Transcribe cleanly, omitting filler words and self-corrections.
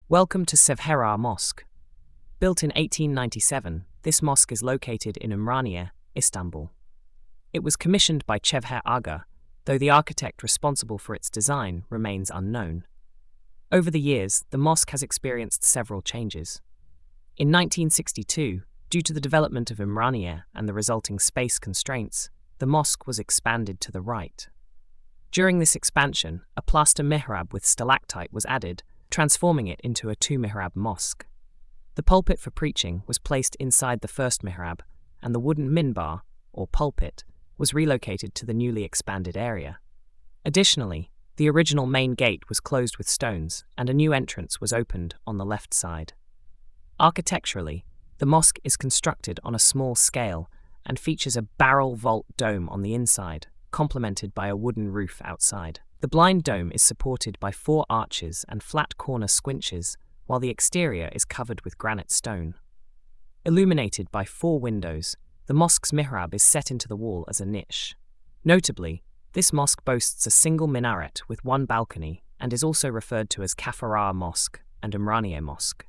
Welcome to Sevherar Mosque. Built in 1897, this mosque is located in Ümraniye, Istanbul. It was commissioned by Cevher Aga, though the architect responsible for its design remains unknown. Over the years, the mosque has experienced several changes. In 1962, due to the development of Ümraniye and the resulting space constraints, the mosque was expanded to the right. During this expansion, a plaster mihrab with stalactite was added, transforming it into a two-mihrab mosque. The pulpit for preaching was placed inside the first mihrab, and the wooden minbar, or pulpit, was relocated to the newly expanded area. Additionally, the original main gate was closed with stones, and a new entrance was opened on the left side. Architecturally, the mosque is constructed on a small scale and features a barrel vault dome on the inside, complemented by a wooden roof outside. The blind dome is supported by 4 arches and flat corner squinches, while the exterior is covered with granite stone. Illuminated by 4 windows, the mosque's mihrab is set into the wall as a niche. Notably, this mosque boasts a single minaret with 1 balcony and is also referred to as Kafarar Mosque and Ümraniye Mosque.